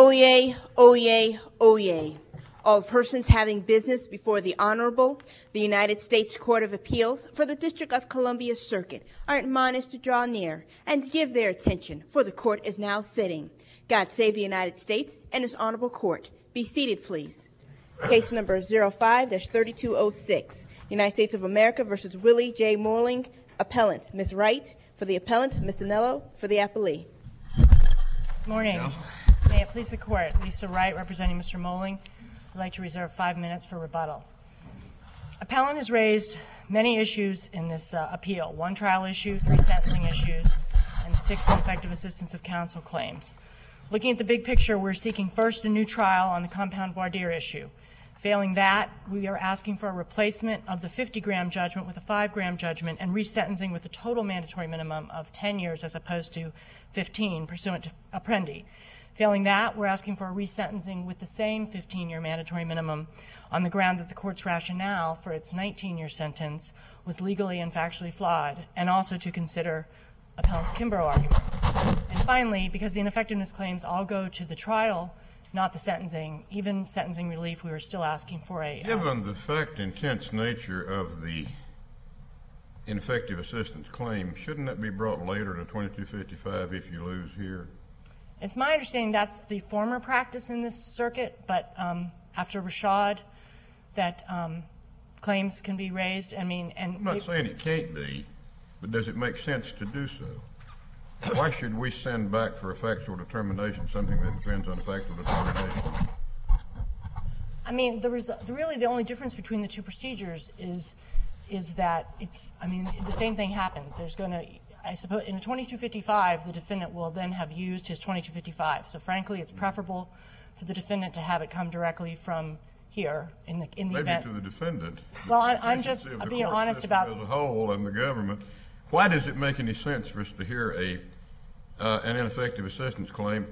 Oyez, oyez, oyez. All persons having business before the Honorable, the United States Court of Appeals for the District of Columbia Circuit are admonished to draw near and to give their attention, for the court is now sitting. God save the United States and His Honorable Court. Be seated, please. Case number 05-3206, United States of America versus Willie J. Morling, appellant. Ms. Wright for the appellant, Ms. Dinello for the appellee. Good morning. May it please the Court, Lisa Wright representing Mr. Morling. I'd like to reserve 5 minutes for rebuttal. Appellant has raised many issues in this appeal, 1 trial issue, 3 sentencing issues, and 6 ineffective assistance of counsel claims. Looking at the big picture, we're seeking first a new trial on the compound voir dire issue. Failing that, we are asking for a replacement of the 50-gram judgment with a 5-gram judgment and resentencing with a total mandatory minimum of 10 years as opposed to 15 pursuant to Apprendi. Failing that, we're asking for a resentencing with the same 15-year mandatory minimum on the ground that the court's rationale for its 19-year sentence was legally and factually flawed, and also to consider appellant's Kimbrough argument. And finally, because the ineffectiveness claims all go to the trial, not the sentencing, even sentencing relief, we were still asking for a... Given the fact-intense nature of the ineffective assistance claim, shouldn't that be brought later to 2255 if you lose here? It's my understanding that's the former practice in this circuit, but after Rashad, that claims can be raised. I mean, and I'm not saying it can't be, but does it make sense to do so? Why should we send back for a factual determination something that depends on a factual determination? I mean, really the only difference between the 2 procedures is that it's, I mean, the same thing happens. There's going to, I suppose, in a 2255, the defendant will then have used his 2255. So frankly, it's preferable for the defendant to have it come directly from here in the Maybe event. to the defendant. Well, I'm just being honest about as a whole and the government. Why does it make any sense for us to hear an ineffective assistance claim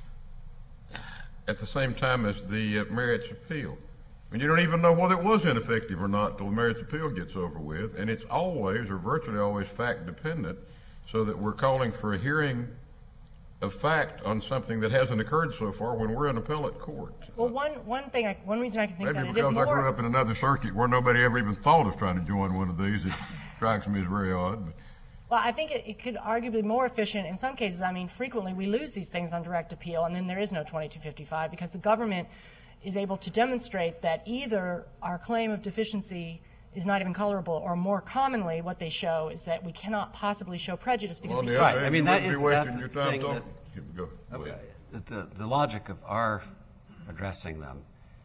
at the same time as the merits appeal? I mean, you don't even know whether it was ineffective or not until the merits appeal gets over with, and it's always or virtually always fact dependent, so that we're calling for a hearing of fact on something that hasn't occurred so far when we're in appellate court. Well, one reason I can think Maybe that it is because more... I grew up in another circuit where nobody ever even thought of trying to join one of these, it strikes me as very odd. But. Well, I think it could arguably be more efficient in some cases. I mean, frequently we lose these things on direct appeal, and then there is no 2255 because the government is able to demonstrate that either our claim of deficiency is not even colorable, or more commonly what they show is that we cannot possibly show prejudice because the right. I mean, that is the thing that, okay, the logic of our addressing them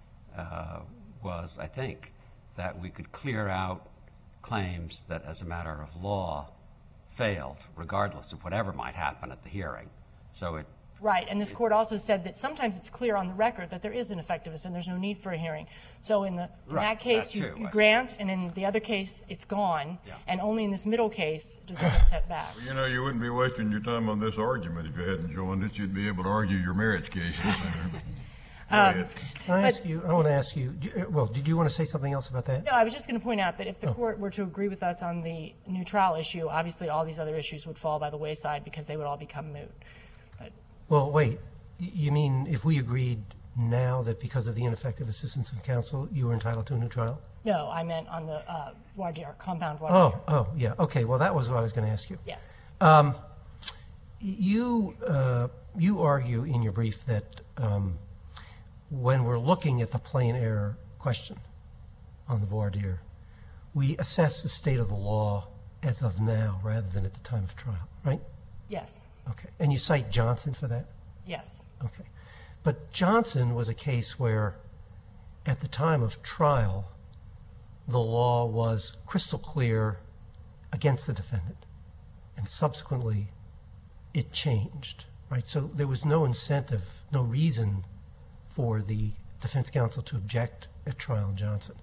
was, I think, that we could clear out claims that as a matter of law failed, regardless of whatever might happen at the hearing. So it... Right, and this court also said that sometimes it's clear on the record that there is ineffectiveness and there's no need for a hearing. So in that case, you grant, and in the other case, it's gone, and only in this middle case does it get set back. Well, you know, you wouldn't be wasting your time on this argument if you hadn't joined it. You'd be able to argue your merits cases. I want to ask you, well, did you want to say something else about that? No, I was just going to point out that if the court were to agree with us on the new trial issue, obviously all these other issues would fall by the wayside because they would all become moot. Well, wait. You mean if we agreed now that because of the ineffective assistance of counsel, you were entitled to a new trial? No, I meant on the voir dire, compound voir dire. Oh, yeah. Okay, well, that was what I was going to ask you. Yes. You argue in your brief that when we're looking at the plain error question on the voir dire, we assess the state of the law as of now rather than at the time of trial, right? Yes. Okay. And you cite Johnson for that? Yes. Okay. But Johnson was a case where at the time of trial, the law was crystal clear against the defendant, and subsequently it changed, right? So there was no incentive, no reason for the defense counsel to object at trial in Johnson.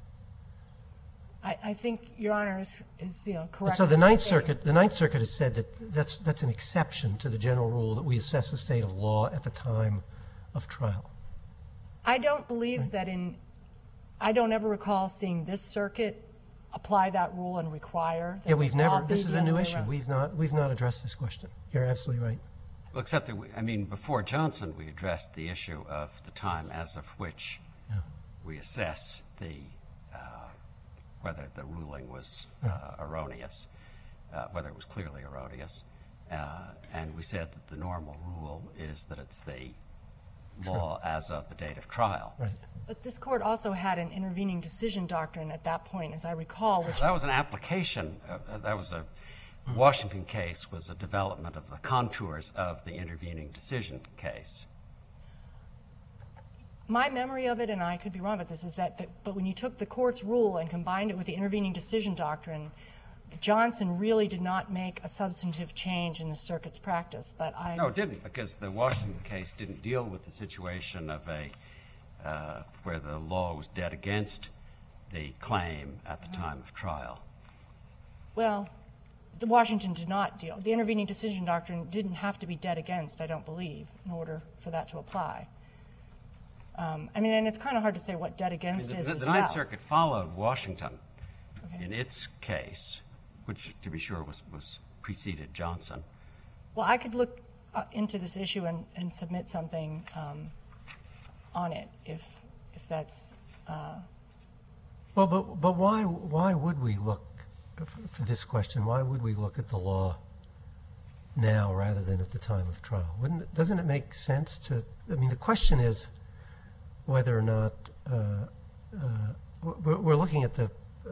I think Your Honor is correct. And so the Ninth Circuit has said that that's an exception to the general rule that we assess the state of law at the time of trial. I don't believe that I don't ever recall seeing this circuit apply that rule and require that Yeah, we've the law never. be This is the a new other way issue. around. We've not addressed this question. You're absolutely right. Well, except that, before Johnson, we addressed the issue of the time as of which we assess whether the ruling was erroneous, whether it was clearly erroneous. And we said that the normal rule is that it's the law as of the date of trial. Right. But this court also had an intervening decision doctrine at that point, as I recall, which... That was an application. That was a Washington case was a development of the contours of the intervening decision case. My memory of it, and I could be wrong about this, is but when you took the court's rule and combined it with the intervening decision doctrine, Johnson really did not make a substantive change in the circuit's practice. But No, it didn't, because the Washington case didn't deal with the situation of where the law was dead against the claim at the time of trial. Well, the Washington did not deal. The intervening decision doctrine didn't have to be dead against, I don't believe, in order for that to apply. And it's kind of hard to say what dead against is as The well. Ninth Circuit followed Washington in its case, which, to be sure, was preceded Johnson. Well, I could look into this issue and submit something on it if that's... Well, but why would we look, for this question, why would we look at the law now rather than at the time of trial? Doesn't it make sense to, the question is whether or not we're looking at the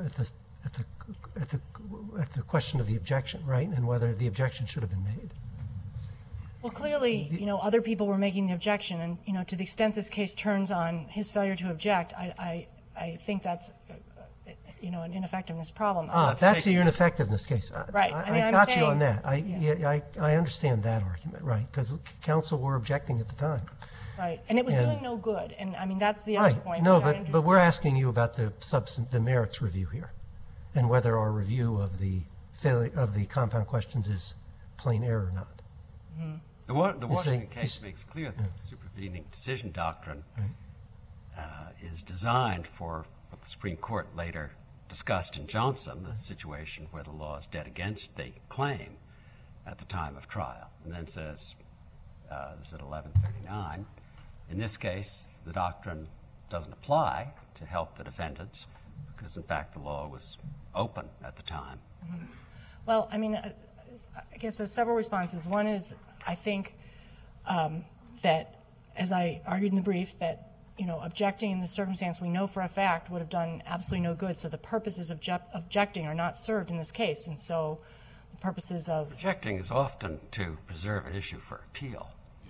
question of the objection, right, and whether the objection should have been made. Well, clearly, other people were making the objection, and, to the extent this case turns on his failure to object, I think that's, an ineffectiveness problem. That's your ineffectiveness case. Right. I got you on that. I understand that argument, right, because counsel were objecting at the time. Right, and it was doing no good, and that's the other point. No, but we're asking you about the merits review here, and whether our review of the compound questions is plain error or not. The Washington case makes clear that the supervening decision doctrine is designed for what the Supreme Court later discussed in Johnson, the situation where the law is dead against the claim at the time of trial, and then says, this is at 1139, in this case, the doctrine doesn't apply to help the defendants because, in fact, the law was open at the time. Mm-hmm. Well, I guess there's several responses. One is, I think that, as I argued in the brief, that objecting in this circumstance we know for a fact would have done absolutely no good. So the purposes of objecting are not served in this case, and so the purposes of objecting is often to preserve an issue for appeal.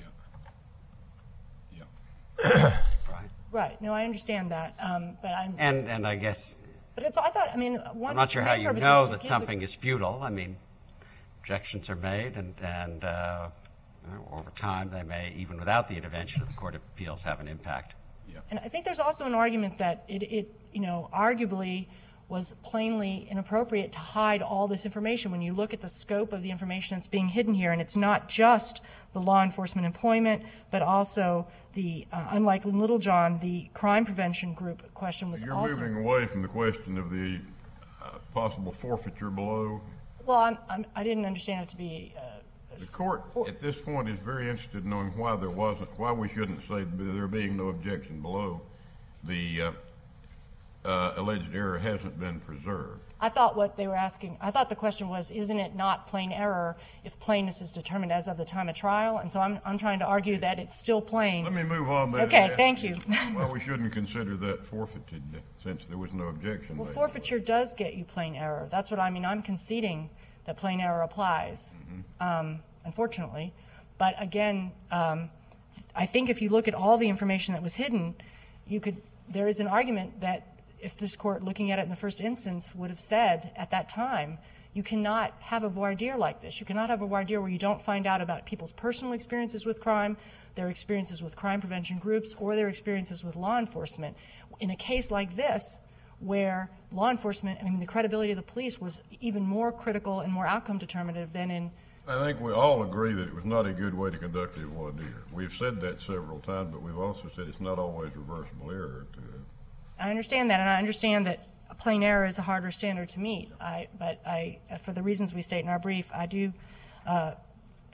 Yeah. Right. No, I understand that, but I'm and I guess. But it's. I thought. One. I'm not sure how you purpose know is to that give something is futile. Objections are made, and over time they may, even without the intervention of the Court of Appeals, have an impact. Yeah. And I think there's also an argument that it arguably was plainly inappropriate to hide all this information when you look at the scope of the information that's being hidden here. And it's not just the law enforcement employment, but also the, unlike Littlejohn, the crime prevention group question was also. You're moving away from the question of the possible forfeiture below. Well, I didn't understand it to be. The court at this point is very interested in knowing why we shouldn't say there being no objection below. The alleged error hasn't been preserved. I thought what they were asking, I thought the question was, isn't it not plain error if plainness is determined as of the time of trial? And so I'm trying to argue that it's still plain. Let me move on then. Okay, thank you. Why we shouldn't consider that forfeited since there was no objection. Well, made. forfeiture does get you plain error. That's what I mean. I'm conceding that plain error applies, unfortunately. But again, I think if you look at all the information that was hidden, there is an argument that if this court, looking at it in the first instance, would have said at that time, you cannot have a voir dire like this. You cannot have a voir dire where you don't find out about people's personal experiences with crime, their experiences with crime prevention groups, or their experiences with law enforcement. In a case like this, where law enforcement, the credibility of the police was even more critical and more outcome determinative than in. I think we all agree that it was not a good way to conduct a voir dire. We've said that several times, but we've also said it's not always reversible error. I understand that, and I understand that a plain error is a harder standard to meet. But for the reasons we state in our brief, I do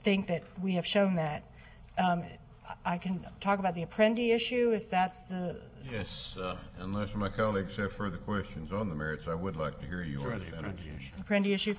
think that we have shown that. I can talk about the Apprendi issue if that's the... Yes, unless my colleagues have further questions on the merits, I would like to hear you on the Apprendi issue.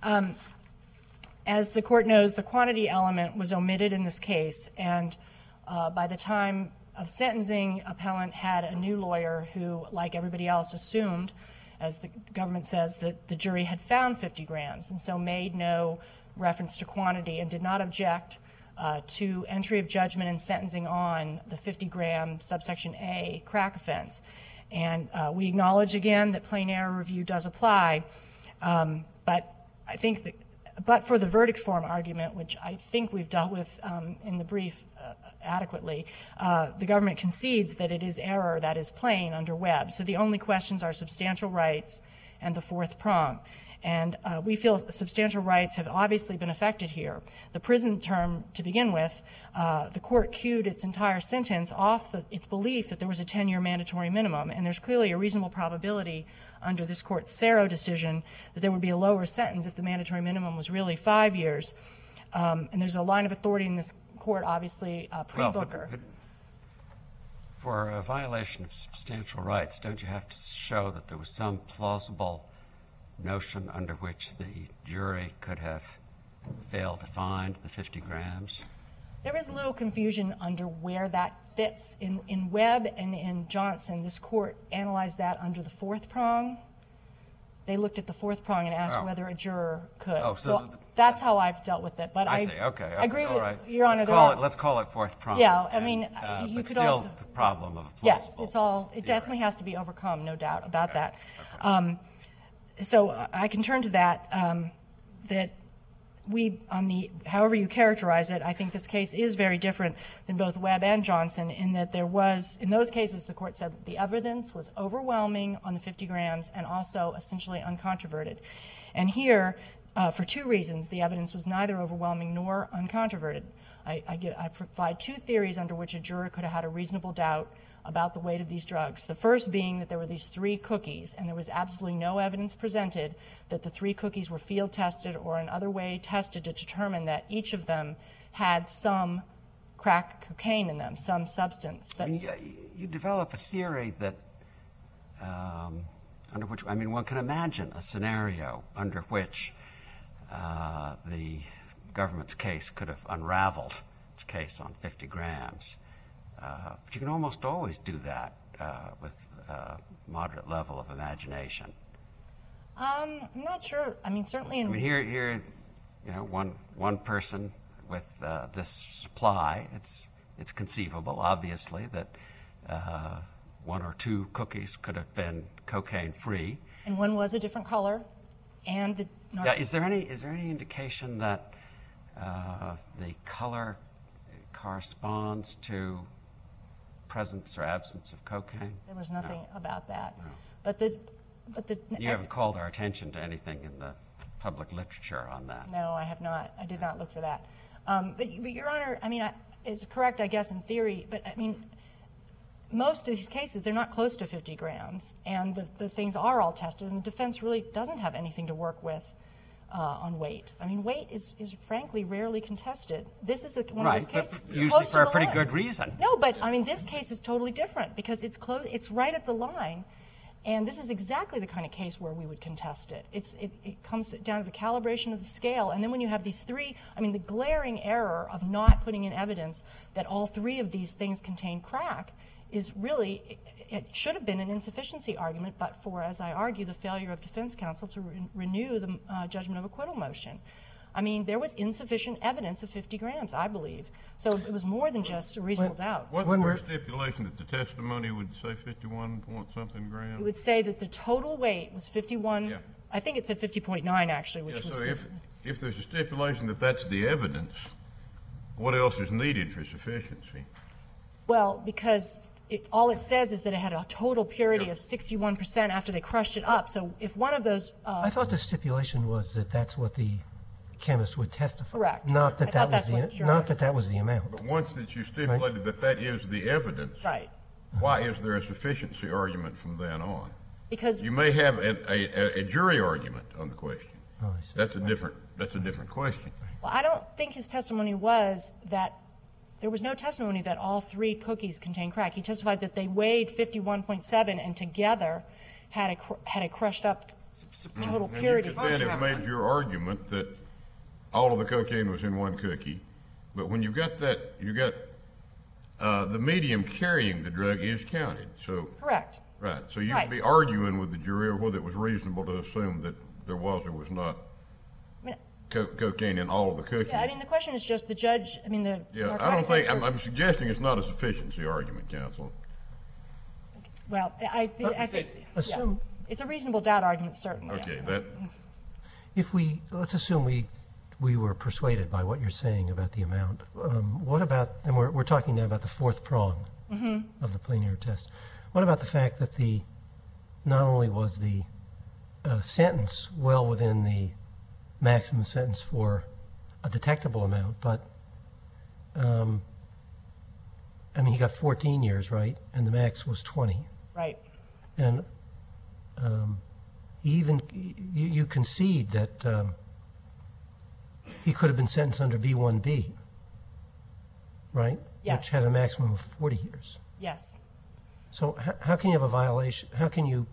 As the court knows, the quantity element was omitted in this case, and by the time of sentencing, appellant had a new lawyer who, like everybody else, assumed, as the government says, that the jury had found 50 grams, and so made no reference to quantity and did not object to entry of judgment and sentencing on the 50-gram subsection A crack offense. And we acknowledge again that plain error review does apply, but I think that, but for the verdict form argument, which I think we've dealt with in the brief adequately, the government concedes that it is error that is plain under Webb. So the only questions are substantial rights and the fourth prong. And we feel substantial rights have obviously been affected here. The prison term, to begin with, the court cued its entire sentence off its belief that there was a 10-year mandatory minimum, and there's clearly a reasonable probability under this court's Sero decision that there would be a lower sentence if the mandatory minimum was really 5 years. And there's a line of authority in this court, obviously, pre-Booker. Well, for a violation of substantial rights, don't you have to show that there was some plausible notion under which the jury could have failed to find the 50 grams? There is a little confusion under where that fits. In Webb and in Johnson, this court analyzed that under the fourth prong. They looked at the fourth prong and asked whether a juror could. Oh, so that's how I've dealt with it. But I see. Okay. I agree all with right. Your Honor. Let's call it fourth prong. Yeah, I mean, you but could still also. The problem of a Yes, plausible. it definitely has to be overcome, no doubt about that. Okay. So I can turn to that. That we, however you characterize it, I think this case is very different than both Webb and Johnson in that there was, in those cases, the court said the evidence was overwhelming on the 50 grams and also essentially uncontroverted. And here, for two reasons, the evidence was neither overwhelming nor uncontroverted. I provide two theories under which a juror could have had a reasonable doubt about the weight of these drugs. The first being that there were these 3 cookies, and there was absolutely no evidence presented that the 3 cookies were field tested or in other way tested to determine that each of them had some crack cocaine in them, some substance. That you develop a theory that under which, I mean, one can imagine a scenario under which the government's case could have unraveled its case on 50 grams. But you can almost always do that with a moderate level of imagination. I'm not sure. I mean, certainly in... I mean, here, you know, one person with this supply, it's conceivable, obviously, that 1 or 2 cookies could have been cocaine-free. And one was a different color, and the... Yeah, is there any indication that the color corresponds to presence or absence of cocaine? There was nothing about that. No. But the You haven't called our attention to anything in the public literature on that. No, I have not. I did not look for that. But Your Honor, I mean, it's correct, I guess, in theory, but I mean, most of these cases, they're not close to 50 grams, and the things are all tested, and the defense really doesn't have anything to work with on weight. I mean, weight is frankly rarely contested. This is one of those cases. But usually for a pretty good reason. No, but I mean, this case is totally different because it's close. It's right at the line, and this is exactly the kind of case where we would contest it. It comes down to the calibration of the scale, and then when you have these 3, I mean, the glaring error of not putting in evidence that all 3 of these things contain crack is really, it should have been an insufficiency argument, but for, as I argue, the failure of defense counsel to renew the judgment of acquittal motion. I mean, there was insufficient evidence of 50 grams, I believe. So it was more than just a reasonable doubt. Wasn't there a stipulation that the testimony would say 51-point-something grams? It would say that the total weight was 51. Yeah. I think it said 50.9 actually, which was. So if there's a stipulation that that's the evidence, what else is needed for sufficiency? Well, because all it says is that it had a total purity of 61% after they crushed it up. So if one of those, I thought the stipulation was that that's what the chemist would testify. Correct. Not that that was the amount. But once that you stipulated that that is the evidence, right? Why is there a sufficiency argument from then on? Because you may have a jury argument on the question, Oh, I see. That's a different question. Well, I don't think his testimony was that there was no testimony that all 3 cookies contained crack. He testified that they weighed 51.7 and together had a crushed up total purity. You could then have made your argument that all of the cocaine was in one cookie, but when you got that, the medium carrying the drug is counted. So Correct. right. So you'd Right. be arguing with the jury whether it was reasonable to assume that there was or was not I mean, cocaine in all of the cookies. yeah, I mean, the question is just the judge, I mean, the Yeah, I don't narcotics think, expert- I'm suggesting it's not a sufficiency argument, counsel. Well, I think, Assume, it's a reasonable doubt argument, certainly. Okay, that, let's assume we were persuaded by what you're saying about the amount. What about, and we're talking now about the 4th prong of the plain error test. What about the fact that not only was the sentence well within the maximum sentence for a detectable amount, but I mean, he got 14 years, right? And the max was 20. Right. And you concede that he could have been sentenced under B1B, right? Yes. Which had a maximum of 40 years. Yes. So how can you have a violation? How can you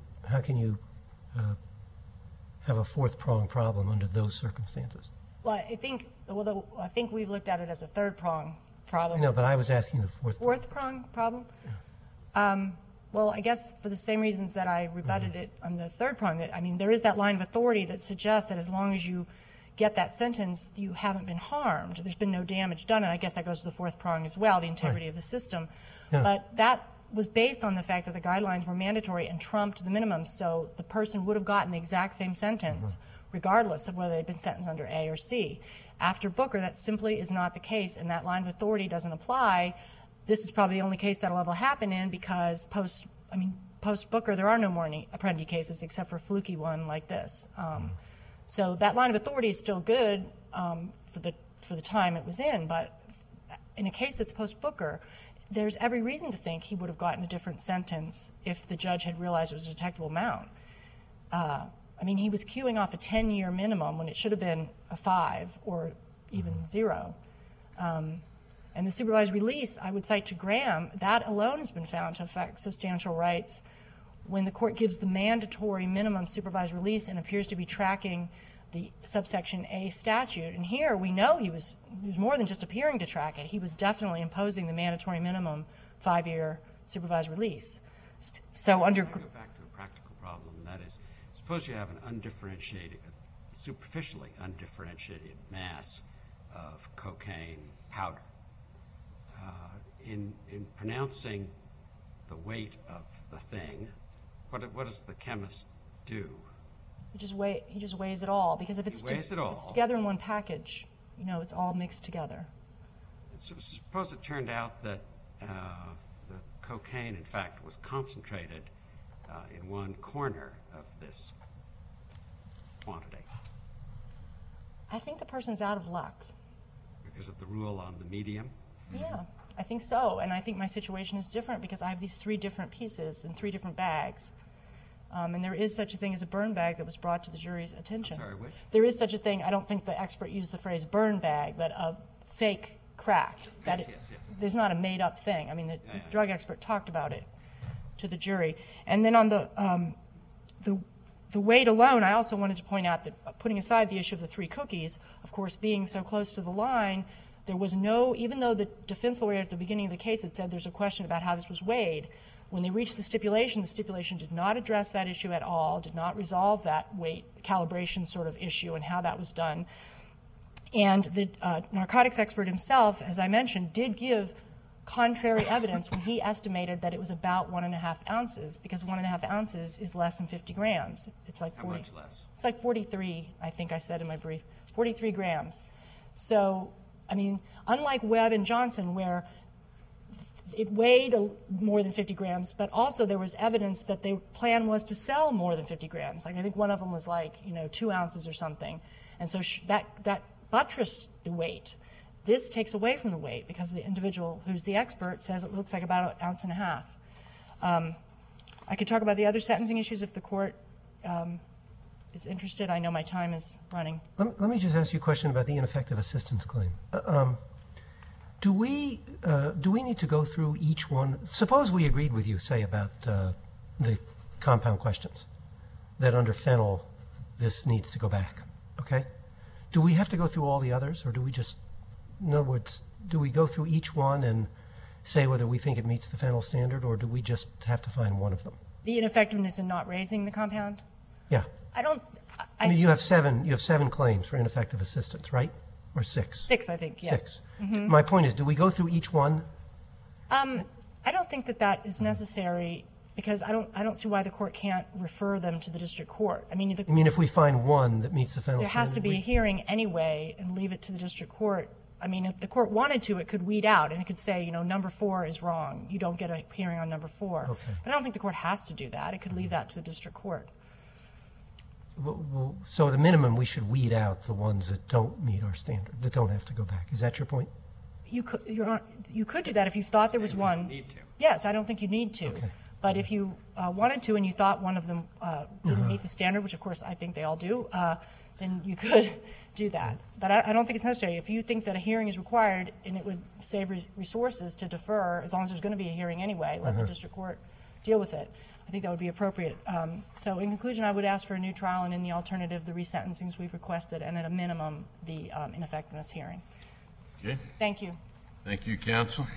have a 4th prong problem under those circumstances? Well, I think we've looked at it as a 3rd prong problem. No, but I was asking the 4th. 4th prong problem? Well, I guess for the same reasons that I rebutted it on the 3rd prong, that, I mean, there is that line of authority that suggests that as long as you get that sentence, you haven't been harmed. There's been no damage done, and I guess that goes to the 4th prong as well, the integrity of the system. Yeah. But that was based on the fact that the guidelines were mandatory and trumped the minimum, so the person would have gotten the exact same sentence regardless of whether they'd been sentenced under A or C. After Booker, that simply is not the case, and that line of authority doesn't apply. This is probably the only case that'll ever happen in, because post Booker, there are no more Apprendi cases except for a fluky one like this. So that line of authority is still good for the time it was in, but in a case that's post Booker, there's every reason to think he would have gotten a different sentence if the judge had realized it was a detectable amount. I mean, he was queuing off a 10-year minimum when it should have been a 5 or even 0. And the supervised release, I would cite to Graham, that alone has been found to affect substantial rights when the court gives the mandatory minimum supervised release and appears to be tracking the subsection A statute. And here we know he was more than just appearing to track it. He was definitely imposing the mandatory minimum 5-year supervised release. So under... I go back to a practical problem, and that is, suppose you have an undifferentiated, superficially undifferentiated mass of cocaine powder. In pronouncing the weight of the thing, what does the chemist do? He just weighs it all, because if it's weighs it all. it's together in one package, you know, it's all mixed together. Suppose it turned out that the cocaine, in fact, was concentrated in one corner of this quantity. I think the person's out of luck. Because of the rule on the medium? Yeah, I think so. And I think my situation is different because I have these 3 different pieces in 3 different bags. And there is such a thing as a burn bag that was brought to the jury's attention. I'm sorry, which? There is such a thing. I don't think the expert used the phrase burn bag, but a fake crack. Yes. There's not a made-up thing. I mean, the drug expert talked about it to the jury. And then on the weight alone, I also wanted to point out that putting aside the issue of the 3 cookies, of course, being so close to the line, there was no, even though the defense lawyer at the beginning of the case had said there's a question about how this was weighed, when they reached the stipulation did not address that issue at all, did not resolve that weight calibration sort of issue and how that was done. And the narcotics expert himself, as I mentioned, did give contrary evidence when he estimated that it was about 1.5 ounces, because 1.5 ounces is less than 50 grams. It's like 40. How much less? It's like 43, I think I said in my brief, 43 grams. So, I mean, unlike Webb and Johnson, where it weighed more than 50 grams, but also there was evidence that their plan was to sell more than 50 grams. Like I think one of them was like, 2 ounces or something. And so that buttressed the weight. This takes away from the weight because the individual who's the expert says it looks like about 1.5 ounces. I could talk about the other sentencing issues if the court is interested. I know my time is running. Let me just ask you a question about the ineffective assistance claim. Do we need to go through each one? Suppose we agreed with you, say, about the compound questions, that under Fennell this needs to go back, okay? Do we have to go through all the others, or do we just, in other words, do we go through each one and say whether we think it meets the Fennell standard, or do we just have to find one of them? The ineffectiveness in not raising the compound? Yeah. I mean, you have seven claims for ineffective assistance, right? Or six? 6, I think, yes. 6. My point is, do we go through each one? I don't think that is necessary, because I don't see why the court can't refer them to the district court. I mean, if we find one that meets the Fennell standard? There has to be a hearing anyway and leave it to the district court. I mean, if the court wanted to, it could weed out, and it could say, number 4 is wrong. You don't get a hearing on number 4. Okay. But I don't think the court has to do that. It could leave that to the district court. Well, so at a minimum, we should weed out the ones that don't meet our standard, that don't have to go back. Is that your point? You could do that if you thought there was one. Need to. Yes, I don't think you need to. Okay. But if you wanted to and you thought one of them didn't meet the standard, which of course I think they all do, then you could do that. But I don't think it's necessary. If you think that a hearing is required and it would save resources to defer, as long as there's going to be a hearing anyway, let the district court deal with it. I think that would be appropriate. So in conclusion, I would ask for a new trial, and in the alternative, the resentencings we've requested, and at a minimum, the ineffectiveness hearing. Okay. Thank you. Thank you, counsel.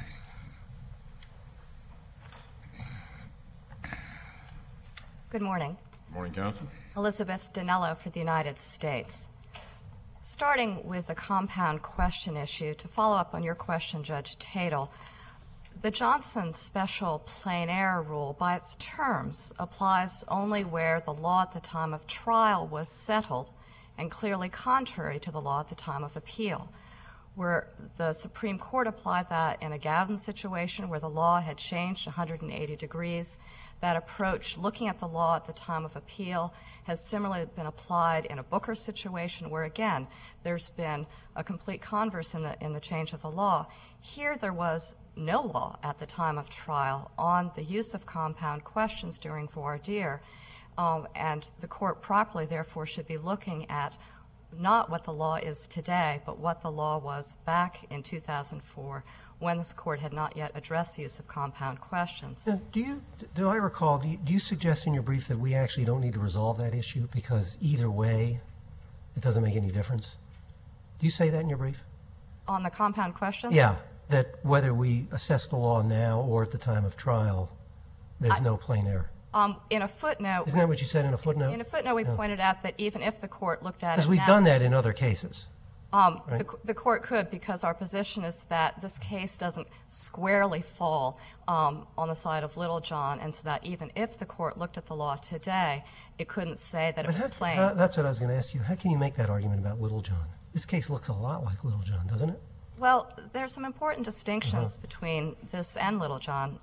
Good morning. Good morning, counsel. Elizabeth Dinello for the United States. Starting with the compound question issue, to follow up on your question, Judge Tatel, the Johnson special plain error rule, by its terms, applies only where the law at the time of trial was settled and clearly contrary to the law at the time of appeal. Where the Supreme Court applied that in a Gowden situation where the law had changed 180 degrees, that approach, looking at the law at the time of appeal, has similarly been applied in a Booker situation where, again, there's been a complete converse in the change of the law. Here there was no law at the time of trial on the use of compound questions during voir dire, and the court properly, therefore, should be looking at not what the law is today, but what the law was back in 2004 when this court had not yet addressed the use of compound questions. Now, do I recall, do you suggest in your brief that we actually don't need to resolve that issue because either way it doesn't make any difference? Do you say that in your brief? On the compound question? Yeah, that whether we assess the law now or at the time of trial, there's no plain error. In a footnote. Isn't that what you said in a footnote? In a footnote, we pointed out that even if the court looked at it now. Because we've done that in other cases. Right? The court could, because our position is that this case doesn't squarely fall on the side of Littlejohn, and so that even if the court looked at the law today, it couldn't say that it was plain. That's what I was going to ask you. How can you make that argument about Littlejohn? This case looks a lot like Littlejohn, doesn't it? Well, there's some important distinctions between this and Littlejohn.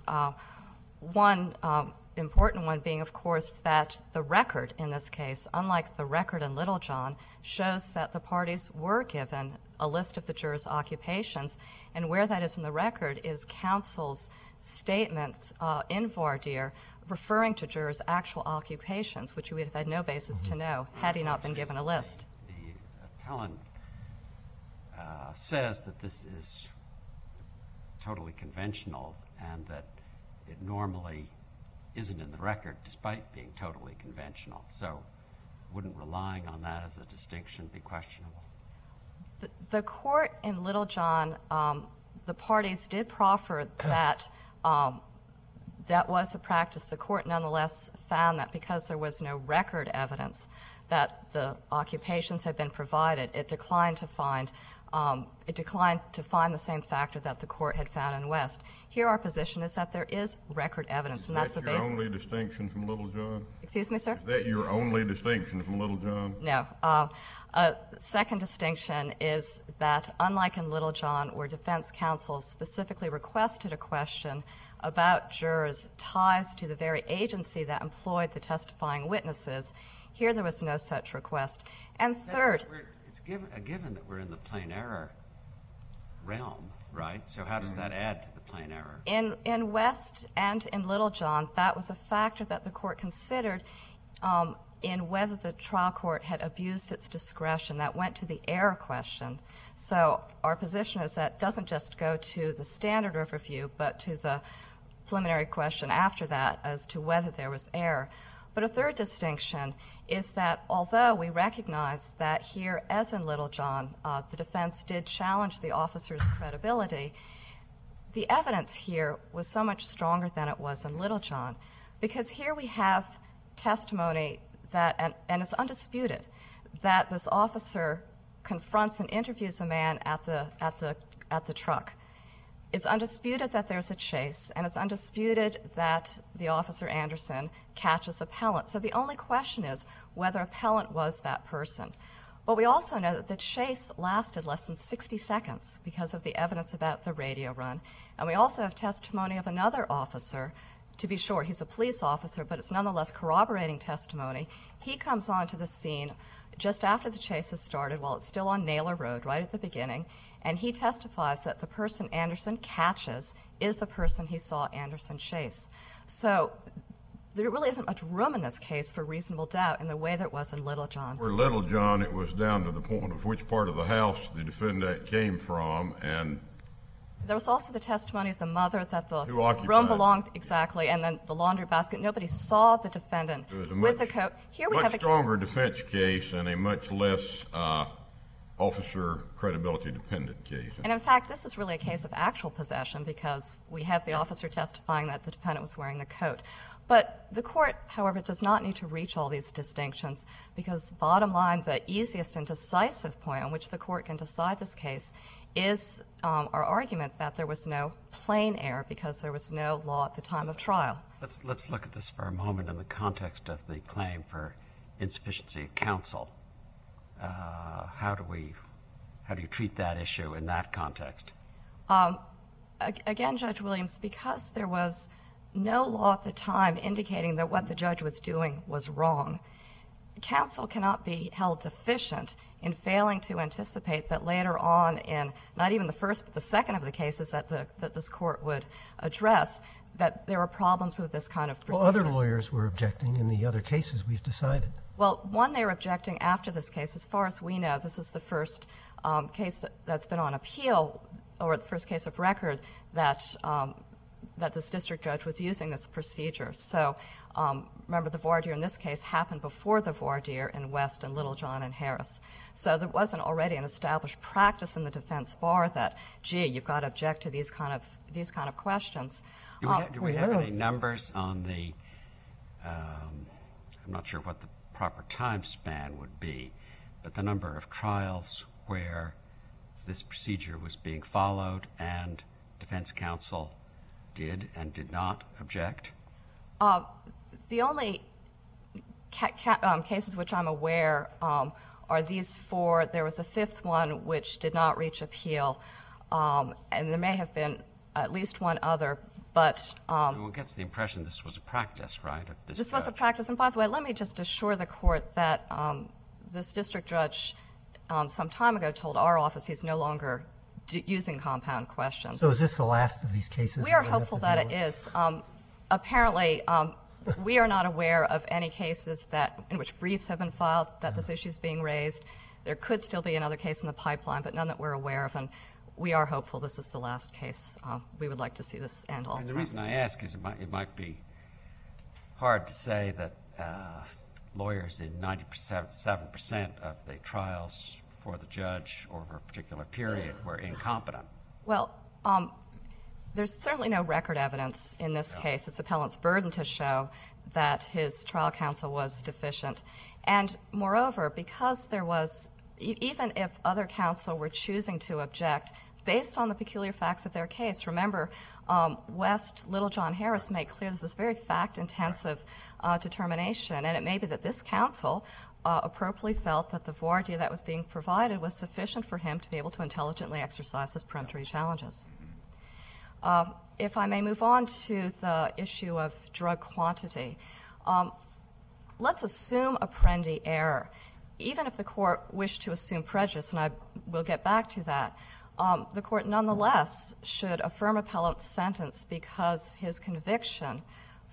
One important one being, of course, that the record in this case, unlike the record in Littlejohn, shows that the parties were given a list of the jurors' occupations, and where that is in the record is counsel's statements in voir dire referring to jurors' actual occupations, which we would have had no basis to know had he not been given a list. The appellant says that this is totally conventional and that it normally isn't in the record despite being totally conventional. So wouldn't relying on that as a distinction be questionable? The court in Littlejohn, the parties did proffer that that was a practice. The court nonetheless found that because there was no record evidence that the occupations had been provided, it declined to find the same factor that the court had found in West. Here our position is that there is record evidence, and that's the basis. Is that your only distinction from Littlejohn? Excuse me, sir? Is that your only distinction from Littlejohn? No. A second distinction is that, unlike in Littlejohn, where defense counsel specifically requested a question about jurors' ties to the very agency that employed the testifying witnesses, here there was no such request. And third, it's a given that we're in the plain error realm, right? So how does that add to the plain error? In West and in Littlejohn, that was a factor that the court considered in whether the trial court had abused its discretion. That went to the error question. So our position is that it doesn't just go to the standard of review, but to the preliminary question after that as to whether there was error. But a third distinction is that although we recognize that here, as in Littlejohn, the defense did challenge the officer's credibility, the evidence here was so much stronger than it was in Littlejohn, because here we have testimony that, and it's undisputed, that this officer confronts and interviews a man at the truck. It's undisputed that there's a chase, and it's undisputed that the officer Anderson catches appellant. So the only question is whether appellant was that person. But we also know that the chase lasted less than 60 seconds because of the evidence about the radio run. And we also have testimony of another officer. To be sure, he's a police officer, but it's nonetheless corroborating testimony. He comes onto the scene just after the chase has started, while it's still on Naylor Road, right at the beginning, and he testifies that the person Anderson catches is the person he saw Anderson chase. So there really isn't much room in this case for reasonable doubt in the way there was in Littlejohn. For Littlejohn, it was down to the point of which part of the house the defendant came from, and there was also the testimony of the mother that the who occupied room belonged, exactly, and then the laundry basket. Nobody saw the defendant with the coat. Here we have a much stronger defense case and a much less officer credibility dependent case. And in fact, this is really a case of actual possession because we have the officer testifying that the defendant was wearing the coat. But the court, however, does not need to reach all these distinctions because, bottom line, the easiest and decisive point on which the court can decide this case is our argument that there was no plain error because there was no law at the time of trial. Let's look at this for a moment in the context of the claim for insufficiency of counsel. How do you treat that issue in that context? Again, Judge Williams, because there was no law at the time indicating that what the judge was doing was wrong, counsel cannot be held deficient in failing to anticipate that later on in not even the first but the second of the cases that this court would address, that there were problems with this kind of procedure. Well, other lawyers were objecting in the other cases we've decided. Well, one, they were objecting after this case. As far as we know, this is the first case that's been on appeal, or the first case of record that this district judge was using this procedure. So remember, the voir dire in this case happened before the voir dire in West and Littlejohn and Harris. So there wasn't already an established practice in the defense bar that, gee, you've got to object to these kind of questions. Do we have any numbers on the? I'm not sure what the proper time span would be, but the number of trials where this procedure was being followed and defense counsel did and did not object? The only cases which I'm aware are these four. There was a fifth one which did not reach appeal, and there may have been at least one other. But one gets the impression this was a practice, right? Of this was a practice. And by the way, let me just assure the court that this district judge some time ago told our office he's no longer using compound questions. So is this the last of these cases? We are hopeful that it is. Apparently, we are not aware of any cases in which briefs have been filed that this issue is being raised. There could still be another case in the pipeline, but none that we're aware of. And we are hopeful this is the last case. We would like to see this end also. And the reason I ask is it might be hard to say that lawyers in 97% of the trials for the judge over a particular period were incompetent. Well, there's certainly no record evidence in this case. It's appellant's burden to show that his trial counsel was deficient. And moreover, because there was, even if other counsel were choosing to object, based on the peculiar facts of their case, remember, West, Littlejohn, Harris make clear this is very fact-intensive determination, and it may be that this counsel appropriately felt that the voir dire that was being provided was sufficient for him to be able to intelligently exercise his peremptory challenges. If I may move on to the issue of drug quantity, let's assume Apprendi error. Even if the court wished to assume prejudice, and I will get back to that, the court nonetheless should affirm appellant's sentence because his conviction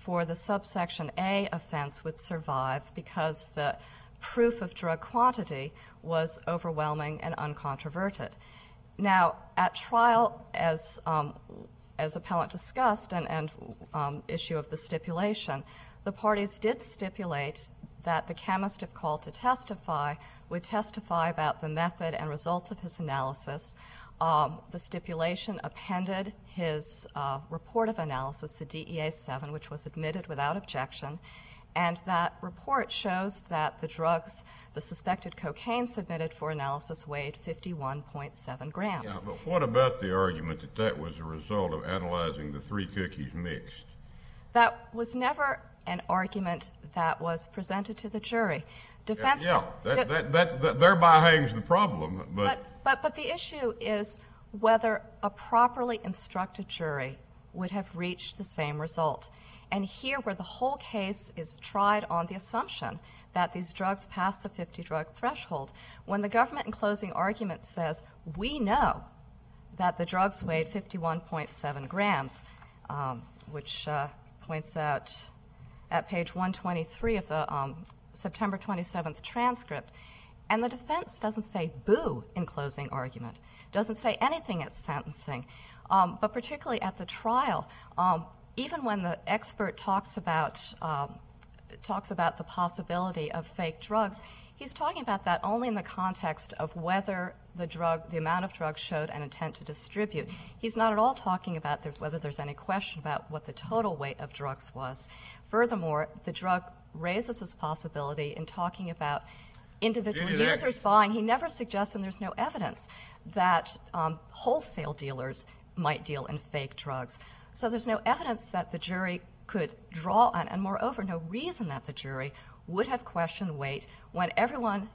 for the subsection A offense would survive because the proof of drug quantity was overwhelming and uncontroverted. Now, at trial, as appellant discussed and issue of the stipulation, the parties did stipulate that the chemist, if called to testify, would testify about the method and results of his analysis. The stipulation appended his report of analysis to DEA-7, which was admitted without objection, and that report shows that the drugs, the suspected cocaine submitted for analysis weighed 51.7 grams. Yeah, but what about the argument that that was a result of analyzing the 3 cookies mixed? That was never an argument that was presented to the jury. Defense that thereby hangs the problem. But the issue is whether a properly instructed jury would have reached the same result. And here, where the whole case is tried on the assumption that these drugs pass the 50-drug threshold, when the government in closing argument says, we know that the drugs weighed 51.7 grams, which points out at page 123 of the September 27th transcript, and the defense doesn't say boo in closing argument, doesn't say anything at sentencing, but particularly at the trial, even when the expert talks about the possibility of fake drugs, he's talking about that only in the context of whether the amount of drugs showed an intent to distribute. He's not at all talking about whether there's any question about what the total weight of drugs was. Furthermore, the drug raises this possibility in talking about individual users buying. He never suggests, and there's no evidence, that wholesale dealers might deal in fake drugs. So there's no evidence that the jury could draw on, and moreover, no reason that the jury would have questioned weight when everyone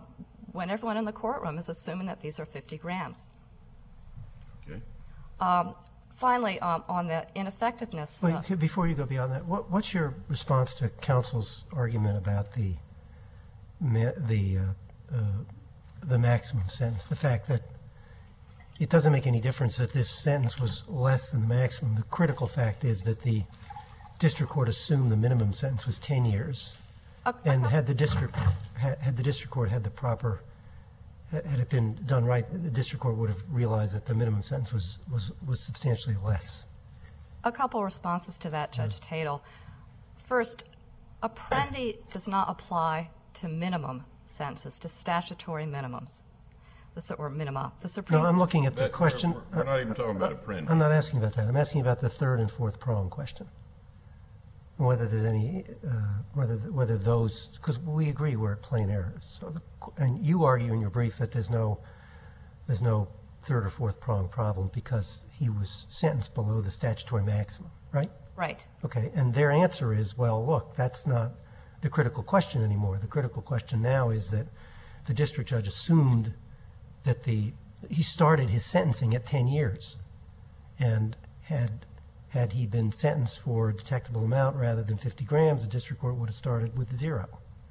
in the courtroom is assuming that these are 50 grams. Okay. Finally, on the ineffectiveness. Wait, before you go beyond that, what's your response to counsel's argument about the maximum sentence? The fact that it doesn't make any difference that this sentence was less than the maximum. The critical fact is that the district court assumed the minimum sentence was 10 years. And had the district court had the proper, had it been done right, the district court would have realized that the minimum sentence was substantially less. A couple responses to that, Judge Tatel. First, Apprendi does not apply to minimum sentences, to statutory minimums. Or minima. The Supreme. No, I'm looking at the question. We're not even talking about Apprendi. I'm not asking about that. I'm asking about the third and fourth prong question. Whether there's any, whether those, because we agree we're at plain error. So, and you argue in your brief that there's no third or fourth prong problem because he was sentenced below the statutory maximum, right? Right. Okay, and their answer is, well, look, that's not the critical question anymore. The critical question now is that the district judge assumed that he started his sentencing at 10 years, and had he been sentenced for a detectable amount rather than 50 grams, the district court would have started with 0.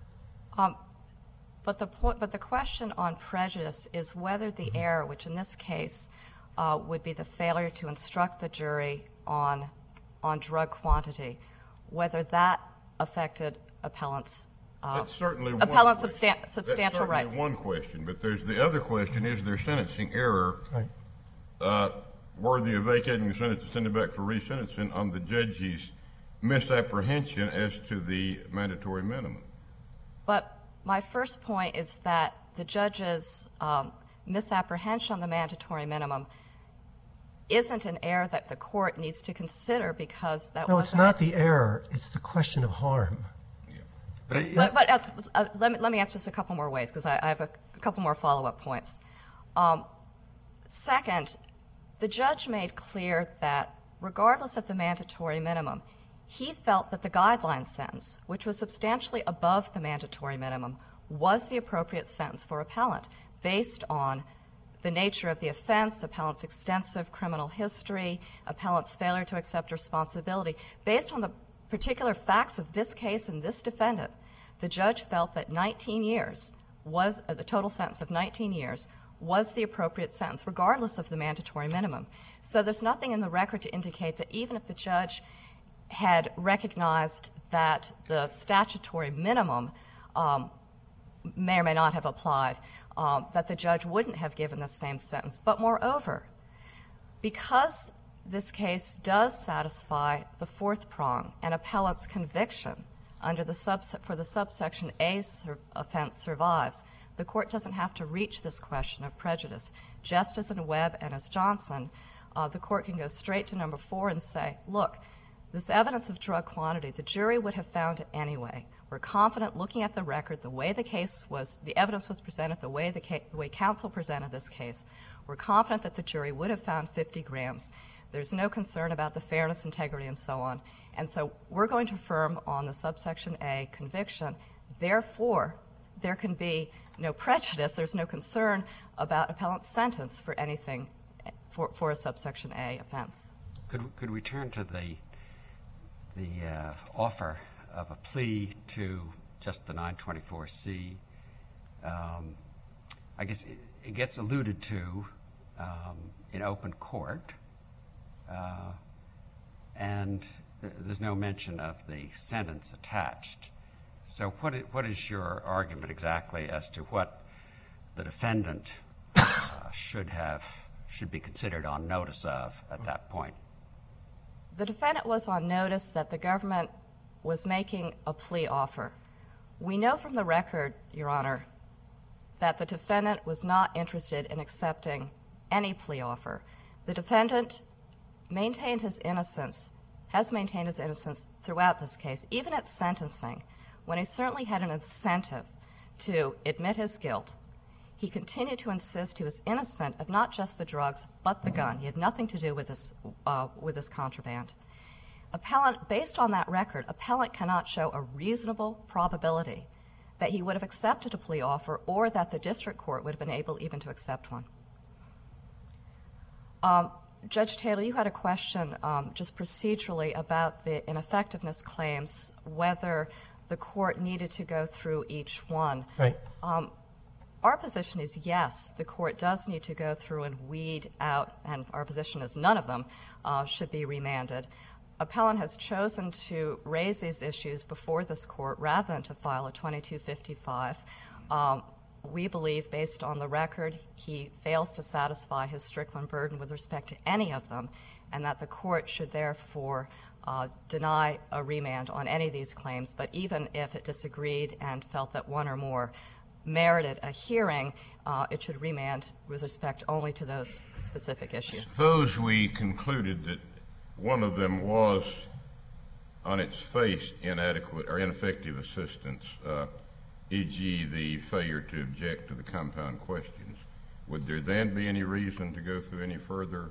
But the question on prejudice is whether the error, which in this case would be the failure to instruct the jury on drug quantity, whether that affected appellant's substantial rights. That's certainly one question, but there's the other question: is there sentencing error worthy of vacating the sentence and sending back for resentencing on the judge's misapprehension as to the mandatory minimum? But my first point is that the judge's misapprehension on the mandatory minimum isn't an error that the court needs to consider because that wasn't. No, it's not the error. It's the question of harm. But let me answer this a couple more ways because I have a couple more follow-up points. Second, the judge made clear that regardless of the mandatory minimum, he felt that the guideline sentence, which was substantially above the mandatory minimum, was the appropriate sentence for appellant based on the nature of the offense, appellant's extensive criminal history, appellant's failure to accept responsibility. Based on the particular facts of this case and this defendant, the judge felt that 19 years was, the total sentence of 19 years, was the appropriate sentence, regardless of the mandatory minimum. So there's nothing in the record to indicate that even if the judge had recognized that the statutory minimum may or may not have applied, that the judge wouldn't have given the same sentence. But moreover, because this case does satisfy the fourth prong, an appellant's conviction under the for the subsection A offense survives, the court doesn't have to reach this question of prejudice. Just as in Webb and as Johnson, the court can go straight to number 4 and say, look, this evidence of drug quantity, the jury would have found it anyway. We're confident looking at the record, the way the case was, the evidence was presented, the way counsel presented this case. We're confident that the jury would have found 50 grams. There's no concern about the fairness, integrity, and so on. And so we're going to affirm on the subsection A conviction. Therefore, there can be no prejudice. There's no concern about appellant's sentence for anything for a subsection A offense. Could we turn to the offer of a plea to just the 924C? I guess it gets alluded to in open court, and there's no mention of the sentence attached. So what is your argument exactly as to what the defendant should be considered on notice of at that point? The defendant was on notice that the government was making a plea offer. We know from the record, Your Honor, that the defendant was not interested in accepting any plea offer. The defendant maintained his innocence, has maintained his innocence throughout this case, even at sentencing, when he certainly had an incentive to admit his guilt. He continued to insist he was innocent of not just the drugs, but the gun. He had nothing to do with this contraband. Appellant, based on that record, appellant cannot show a reasonable probability that he would have accepted a plea offer or that the district court would have been able even to accept one. Judge Taylor, you had a question just procedurally about the ineffectiveness claims, whether the court needed to go through each one. Right. Our position is yes, the court does need to go through and weed out, and our position is none of them should be remanded. Appellant has chosen to raise these issues before this court rather than to file a 2255. We believe, based on the record, he fails to satisfy his Strickland burden with respect to any of them, and that the court should therefore deny a remand on any of these claims. But even if it disagreed and felt that one or more merited a hearing, it should remand with respect only to those specific issues. Suppose we concluded that one of them was, on its face, inadequate or ineffective assistance, e.g. the failure to object to the compound questions. Would there then be any reason to go through any further?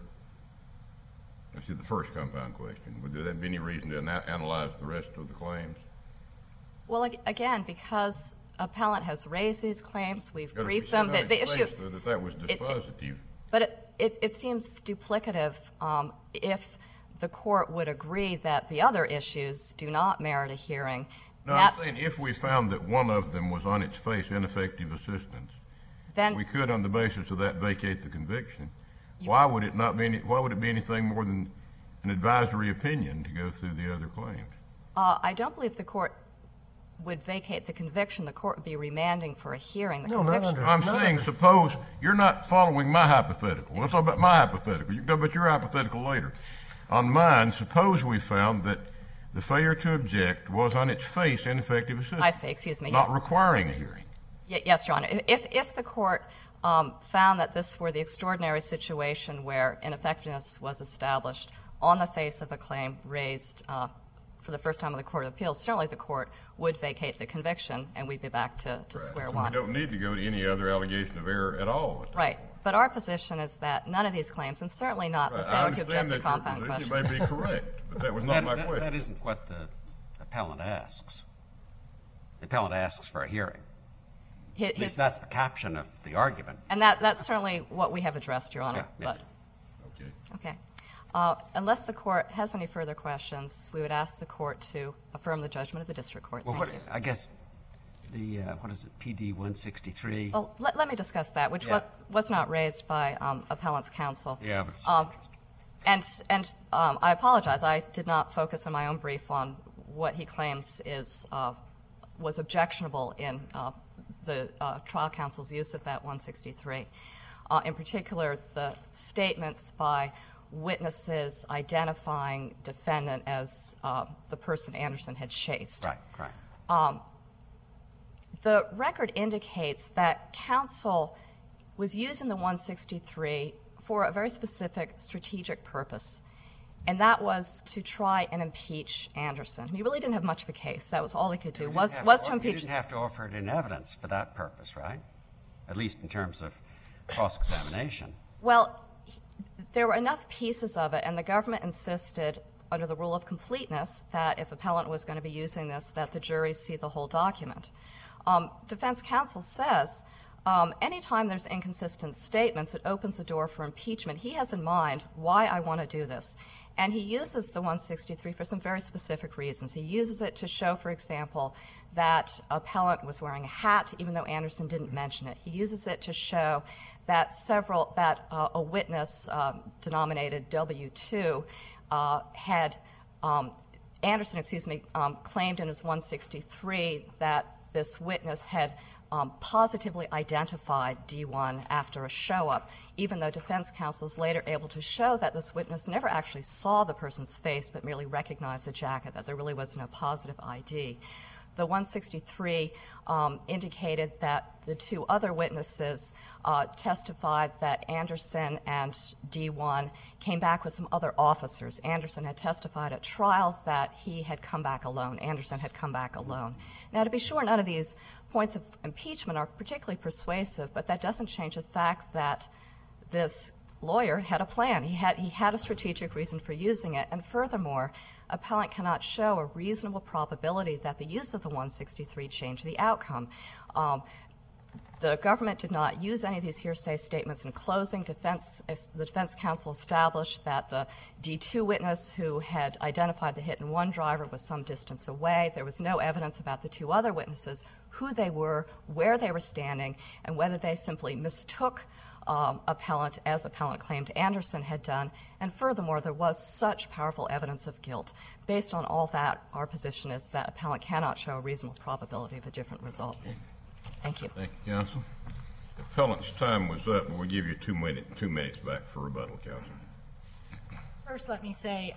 Let's see the first compound question. Would there then be any reason to analyze the rest of the claims? Well, again, because appellant has raised these claims, we've briefed them. The issue that was dispositive. But it seems duplicative if the court would agree that the other issues do not merit a hearing. No, I'm saying if we found that one of them was on its face ineffective assistance, then we could, on the basis of that, vacate the conviction. Why would it not be? Why would it be anything more than an advisory opinion to go through the other claims? I don't believe the court would vacate the conviction. The court would be remanding for a hearing. I'm saying, suppose you're not following my hypothetical. Let's talk about my hypothetical. You can talk about your hypothetical later. On mine, suppose we found that the failure to object was on its face ineffective assistance. I see. Excuse me. Not yes. requiring a hearing. Yes, Your Honor. If the court found that this were the extraordinary situation where ineffectiveness was established on the face of a claim raised for the first time in the Court of Appeals, certainly the court would vacate the conviction and we'd be back to square one. We don't need to go to any other allegation of error at all. Right. But our position is that none of these claims, and certainly not the failure to object to compound questions. You may be correct, but that was not my question. That isn't what the appellant asks. The appellant asks for a hearing. At least that's the caption of the argument. And that's certainly what we have addressed, Your Honor. Yeah. Okay. Unless the court has any further questions, we would ask the court to affirm the judgment of the district court. Well, Thank you. I guess the, what is it, PD 163? Well, let me discuss that, which was not raised by appellant's counsel. Yeah, but it's interesting. And I apologize. I did not focus in my own brief on what he claims was objectionable in the trial counsel's use of that 163. In particular, the statements by witnesses identifying defendant as the person Anderson had chased. Right. The record indicates that counsel was using the 163 for a very specific strategic purpose, and that was to try and impeach Anderson. He really didn't have much of a case. That was all he could do, was to impeach. You didn't have to offer it in evidence for that purpose, right? At least in terms of cross-examination. Well, there were enough pieces of it, and the government insisted, under the rule of completeness, that if appellant was going to be using this, that the jury see the whole document. Defense counsel says anytime there's inconsistent statements, it opens the door for impeachment. He has in mind why I want to do this. And he uses the 163 for some very specific reasons. He uses it to show, for example, that appellant was wearing a hat, even though Anderson didn't mention it. He uses it to show that a witness denominated W2 had Anderson, claimed in his 163 that this witness had positively identified D1 after a show-up, even though defense counsel is later able to show that this witness never actually saw the person's face but merely recognized the jacket, that there really was no positive ID. The 163 indicated that the two other witnesses testified that Anderson and D1 came back with some other officers. Anderson had testified at trial that he had come back alone. Anderson had come back alone. Now, to be sure, none of these points of impeachment are particularly persuasive, but that doesn't change the fact that this lawyer had a plan. He had a strategic reason for using it, and furthermore, appellant cannot show a reasonable probability that the use of the 163 changed the outcome. The government did not use any of these hearsay statements in closing. The defense counsel established that the D2 witness who had identified the hit-and-run driver was some distance away. There was no evidence about the two other witnesses, who they were, where they were standing, and whether they simply mistook appellant as appellant claimed Anderson had done. And furthermore, there was such powerful evidence of guilt. Based on all that, our position is that appellant cannot show a reasonable probability of a different result. Thank you. Thank you, counsel. The appellant's time was up, and we'll give you 2 minutes back for rebuttal, counsel. First, let me say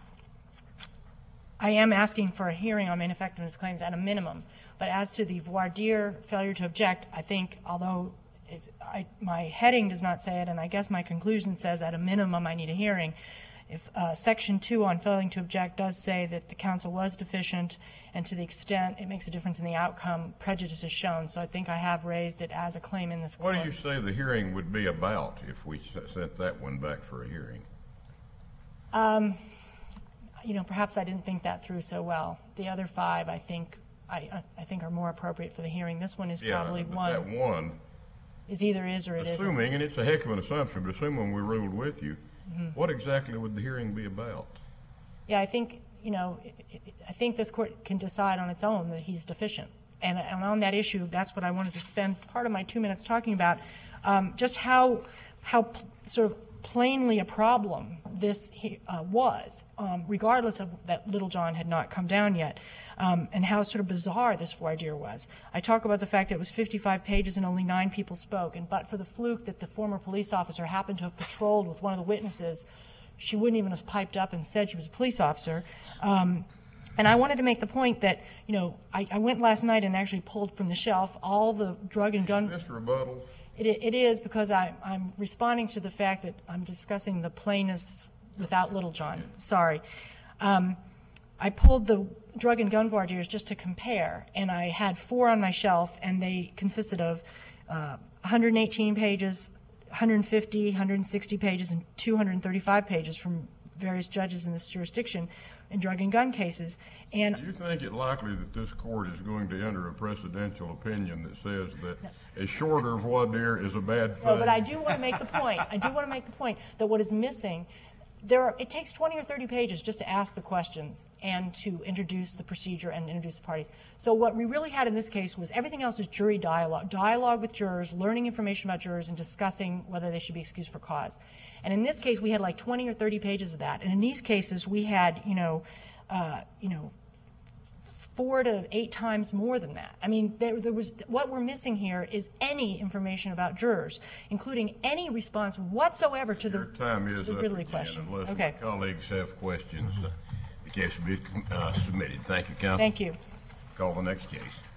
I am asking for a hearing on ineffectiveness claims at a minimum. But as to the voir dire failure to object, I think, although my heading does not say it, and I guess my conclusion says at a minimum I need a hearing, if Section 2 on failing to object does say that the counsel was deficient, and to the extent it makes a difference in the outcome, prejudice is shown. So I think I have raised it as a claim in this court. What do you say the hearing would be about if we sent that one back for a hearing? Perhaps I didn't think that through so well. The other 5, I think are more appropriate for the hearing. This one is probably one. That one is either is or it isn't. Assuming, and it's a heck of an assumption, but assuming we ruled with you, what exactly would the hearing be about? Yeah, I think this court can decide on its own that he's deficient. And on that issue, that's what I wanted to spend part of my 2 minutes talking about, just how sort of plainly a problem this was, regardless of that Littlejohn had not come down yet, and how sort of bizarre this voir dire was. I talk about the fact that it was 55 pages and only 9 people spoke, and but for the fluke that the former police officer happened to have patrolled with one of the witnesses, she wouldn't even have piped up and said she was a police officer. And I wanted to make the point that, I went last night and actually pulled from the shelf all the drug and gun. Mr. Rebuttal. It is because I'm responding to the fact that I'm discussing the plainness without Littlejohn. Sorry. I pulled the drug and gun voir dires just to compare, and I had 4 on my shelf, and they consisted of 118 pages, 150, 160 pages, and 235 pages from various judges in this jurisdiction in drug and gun cases. And do you think it likely that this court is going to enter a precedential opinion that says that a shorter voir dire is a bad thing? No, but I do want to make the point. I do want to make the point that what is missing it takes 20 or 30 pages just to ask the questions and to introduce the procedure and introduce the parties. So what we really had in this case was everything else is jury dialogue with jurors, learning information about jurors, and discussing whether they should be excused for cause. And in this case, we had like 20 or 30 pages of that. And in these cases, we had, 4 to 8 times more than that. I mean, there was, what we're missing here is any information about jurors, including any response whatsoever to the Ridley question. Unless Okay. my colleagues have questions, the case will be submitted. Thank you, counsel. Thank you. Call the next case.